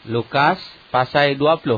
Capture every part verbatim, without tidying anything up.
Lukas pasal dua puluh.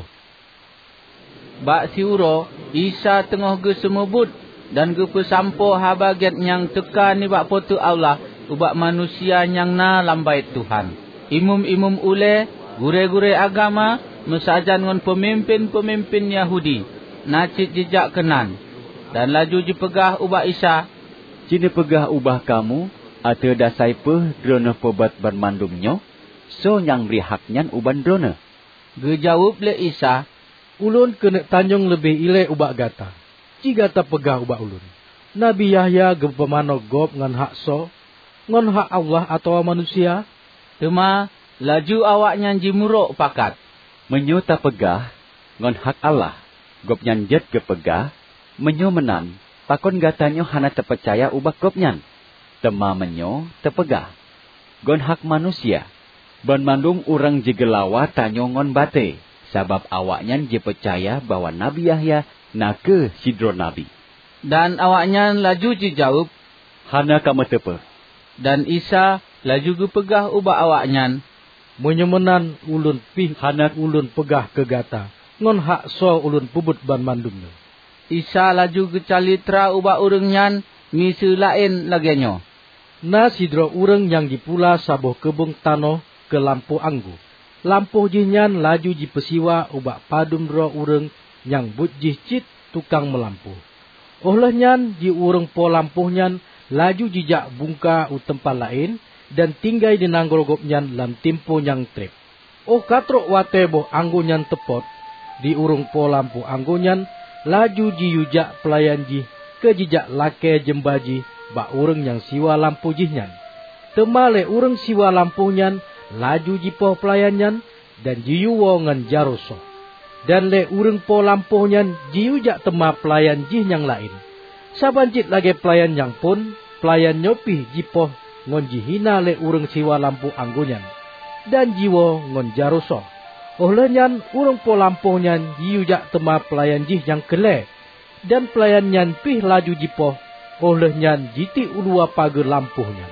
Bak siuro, Isa tengah ge semebut dan ge pesampo habaget yang teka ni bak potu Allah ubak manusia yang na lambai Tuhan. Imum-imum ule, gure-gure agama, mesajan ngon pemimpin-pemimpin Yahudi, nacit jejak kenan. Dan laju dipegah ubak Isa. Cina pegah ubah kamu, atau dasai peh drona pebat bermandumnya, so yang beri haknya uban drona. Gejawab le Isa, ulun kena tanjung lebih ilai ubak gata. Ci gata pegah ubak ulun. Nabi Yahya ge pemano gop ngan hak so, ngan hak Allah atau manusia. Tema laju awaknya jimuruk pakat. Menyo ta pegah ngan hak Allah, gop nyan jet ge pegah, menyo menan, takon gatanyo hana terpercaya ubak gop nyan. Tema menyo tepegah. Gon hak manusia. Ban mandung urang jegelawa tanyo ngon bate. Sabab awaknya je percaya bahwa Nabi Yahya nake sidro Nabi. Dan awaknya laju je jawab, hana kamu tepe. Dan Isa laju ge pegah ubak awaknya. Menyemenan ulun pih hana ulun pegah ke gata. Ngon hak so ulun pubut ban mandumnya. Isa laju ge calitra ubak urang nyan misu lain lagenyo. Na sidro urang yang dipula saboh kebung tanoh ke lampu anggu. Lampuh jinyan laju ji pesiwa ubak padum ro urang yang but jih cit tukang melampuh. Oleh nyan ji urang po lampuh nyan laju jijak bungka u tempat lain dan tinggai di nanggol gop nyan lam timpo nyang trip. Oh katrok wate boh anggo nyan tepot di urang po lampu anggo nyan laju ji yujak pelayan ji ke jijak lake jembaji bak urang yang siwa lampu jih nyan. Temale urang siwa lampuh nyan laju jipoh pelayannya dan jiuwo ngan jaroso. Dan le urang po lampuhnya jiujak tema pelayan jih yang lain. Sabancit lagi pelayan yang pun, pelayan nyopi jipoh ngon jihina le urang siwa lampu anggunyan. Dan jiwo ngon jaroso. Ohlenyan urang po lampuhnya jiujak tema pelayan jih yang kele. Dan pelayannya pih laju jipoh, ohlenyan jiti ulua pagar lampuhnya.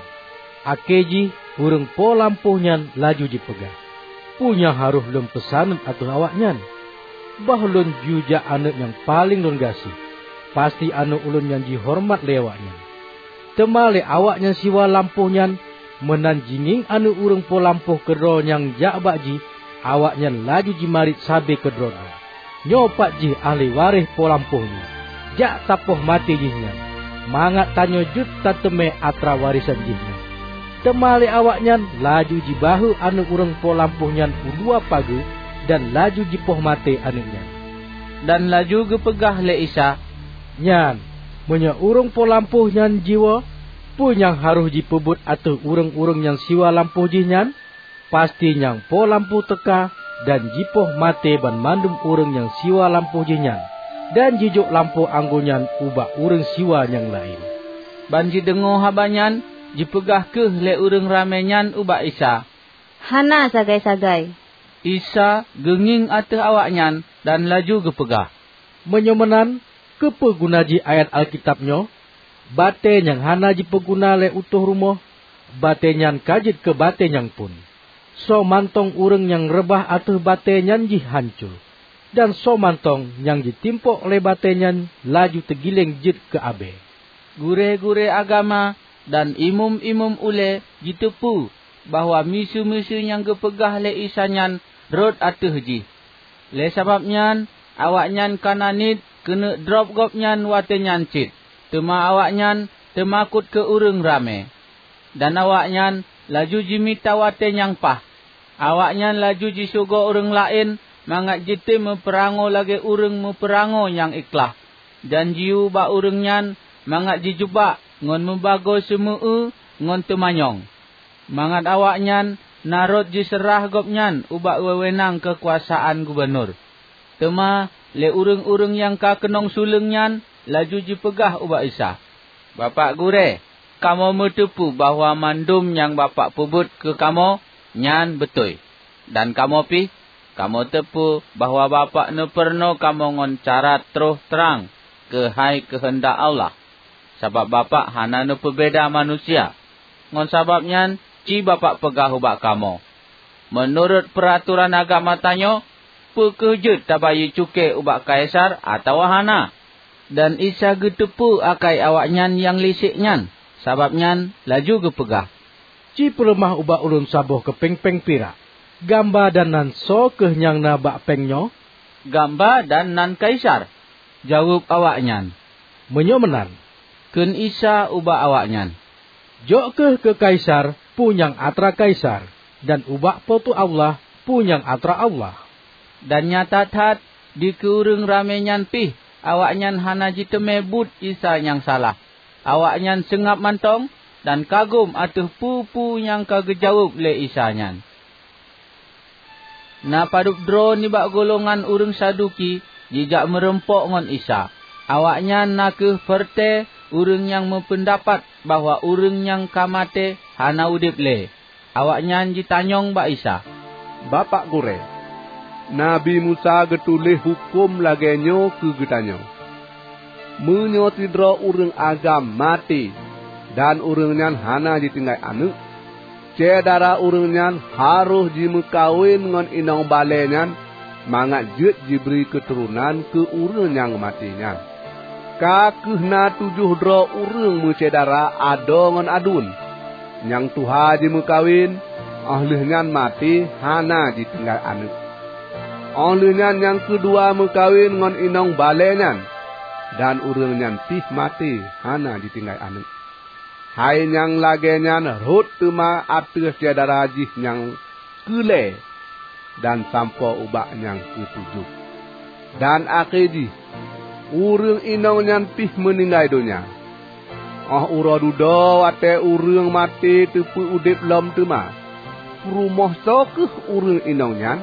Akeji urang po lampuhnya laju dipegah. Punya haruh lem pesanan atau awaknya. Bahlun juja anak yang paling lun gasih. Pasti anak ulun yang dihormat lewaknya. Temale awaknya siwa lampuhnya menanjinging anak urang po lampuh kedro yang jak bakji. Awaknya laju jimarit sabe kedro. Nyopak ji ahli waris po lampuhnya. Jak tapoh mati jihnya. Mangat tanyo jut tateme atra warisan jihnya. Temale awaknya laju jibahu anu urang po lampuhnya udua pagi dan laju jipoh mate anaknya. Dan laju gepegah le Isa. Nyan, punya urang po lampuhnya jiwa, punya haruh jipebut atau urang-urang yang siwa lampuh jinyan, pasti yang po lampu teka dan jipoh mate ban mandum urang yang siwa lampuh jinyan, dan jijuk lampu anggunyan ubah urang siwa yang lain. Banji dengo habanyan, jipegah ke le urang ramenyan ubak Isa. Hana sagai-sagai. Isa genging ateh awaknya dan laju gepegah. Menyemenan kepegunaji ayat Alkitabnya, bate yang hana jipeguna le utuh rumah, bate yang kajit ke bate yang pun. So mantong urang yang rebah ateh bate yang ji hancur. Dan so mantong yang ditimpok le bate yang laju tegiling jit ke abe. Gure-gure agama dan imum-imum ule ditepu bahawa misu-misu yang gepegah le Isa nyan rod atuh ji. Le sababnya awaknya kananit kena drop gop nyan wate nyan cit. Tema awaknya temakut ke urang rame. Dan awaknya laju jimita wate yang pah. Awaknya laju jisugo urang lain mangat jite meperango lagi urang meperango yang ikhlas. Dan jiu ba urang nyan mangat dijubak ngon membago semua ngon temanyong. Mangat awaknya narot diserah gopnyan ubak wewenang kekuasaan gubernur. Tema le urang-urang yang ka kenong sulengnya laju dipegah ubak Isa. Bapak gure, kamu metepu bahawa mandum yang bapak pebut ke kamu nyan betul. Dan kamu pi, kamu tepu bahawa bapak ne perno kamu ngon cara terus terang ke hai kehendak Allah. Sebab bapak hana ne pebeda manusia. Ngon sababnya ci bapak pegah ubak kamu. menurut peraturan agama tanyo, pekejut tabayu cukai ubak kaisar atau hana. Dan Isa getepu akai awaknyan yang lisiknyan, sababnyan laju gepegah. Ci pelemah ubak ulun saboh ke peng-peng pirak. Gamba dan nan so kenyang na bak pengnyo. Gamba dan nan kaisar. Jawab awaknyan. Menyomenan. Ken Isa ubak awaknyan. Jok ke ke kaisar punyang atra kaisar. Dan ubak potu Allah punyang atra Allah. Dan nyata tat di keureng ramenyan pih. Awaknyan hana jiteme but Isa yang salah. Awaknyan sengap mantong dan kagum atuh pupu yang kagejawab le Isa nyan. Na padup dro ni bak golongan urang Saduki jijak merempok ngon Isa. Awaknyan na ke ferte urang yang mempendapat bahwa urang yang kamate hana udip le. Awaknyan ditanyong bak Isa. Bapak Gure, Nabi Musa getulih hukum lagenyo ke getanyo. Menyo tidro urang agam mati dan urangnya hana ditinggal anak. Cedara urangnya harus jimekawin ngon inong balenyan mangat jet diberi keturunan ke urang yang matinya. Kakehna tujuh dro urang mencedara ado ngon adun. Yang tuha jimekawin ahlihnya mati hana ditinggal anak. Olehnya yang kedua mekawin ngon inong balenyan dan urangnya pih mati hana ditinggal anak. Hai yang lagenya rut tuma atus cedara jih yang kele dan sampo ubak yang ketujuh. Dan akhirnya urang inong yang pih meninggal dunia. Oh ura dudo wate urang mati tepu udip lom tuma. Rumah sokeh urang inong nyan.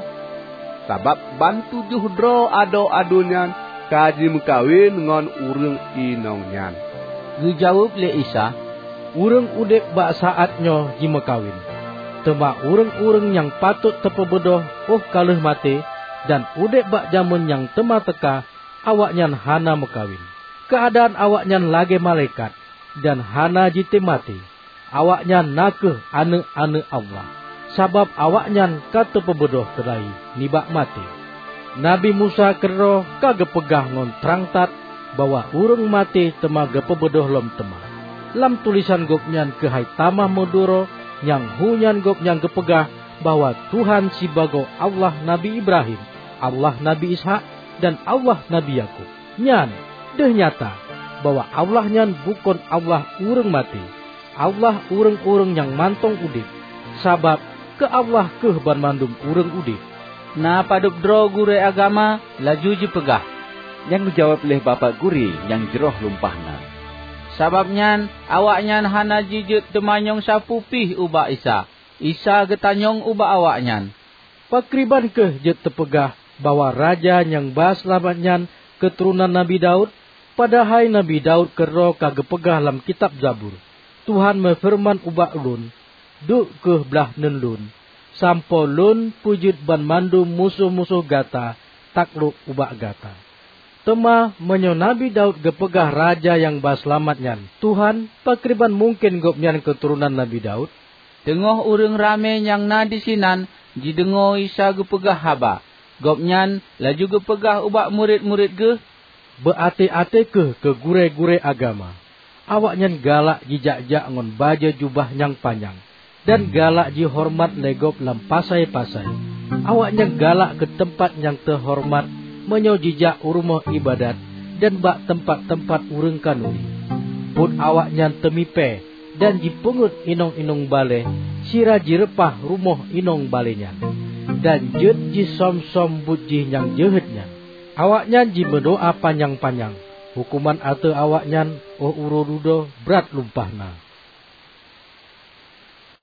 Sabab bantu juhdro ado-adonyan kaji mekawin ngon urang inong nyan. Gejawab le Isa. Urang udip bak saatnyo jimekawin. Tema urang-urang yang patut tepebedoh oh kalih mati. Dan udip bak jamun yang tema teka awaknyan hana mekawin. Keadaan awaknyan lagi malaikat. Dan hana jite mati. Awaknyan nakeh ane-ane Allah. Sabab awaknyan kata pebedoh kedai nibak mati. Nabi Musa kero kagepegah ngon trangtat bahwa urang mati tema gepebedoh lom tema. Lam tulisan gopnyan ke hai tamah modoro yang hunyan gopnyan gepegah bahwa Tuhan sibago Allah Nabi Ibrahim, Allah Nabi Ishak dan Allah Nabi Yakub. Nyan deh nyata bahwa Allah nyan bukan Allah urang mati. Allah urang-urang yang mantong udip. Sabab ke Allah ke ban mandum urang udip. Na padup dro gure agama laju jipegah. Yang dijawab oleh Bapak Guri yang jeroh lumpahna. Sababnyan awaknyan hana jijut temanyong sapu pih ubak Isa. Isa getanyong ubak awaknyan. Pakriban ke jet tepegah bahwa raja yang bas lamatnyan keturunan Nabi Daud. Padahal Nabi Daud kero kagepegah lam kitab Zabur. Tuhan mefirman ubak lun. Duk ke belah nenlun. Sampo lun pujud ban mandum musuh-musuh gata. Takluk ubak gata. Tema menyo Nabi Daud gepegah raja yang baslamatnyan. Tuhan pakriban mungkin gopnyan keturunan Nabi Daud. Tengah urang rame yang na disinan jidengo Isa gepegah haba. Gopnyan laju gepegah ubak murid-murid ge. Beate-ate ke ke gure-gure agama. Awaknyan galak jijak-jak ngon baja jubah yang panjang. Dan galak ji hormat legop lam pasai-pasai. Awaknyan galak ke tempat yang terhormat. Menyo jijak rumah ibadat dan bak tempat-tempat urang kanuri. Put awaknyan temipe dan jipungut inong-inong bale, sira jirepah rumah inong balenyan. Dan jet ji som-som bujih yang jehetnya. Awaknyan ji berdoa panjang-panjang. Hukuman ate awaknyan oh urodudo berat lumpahna.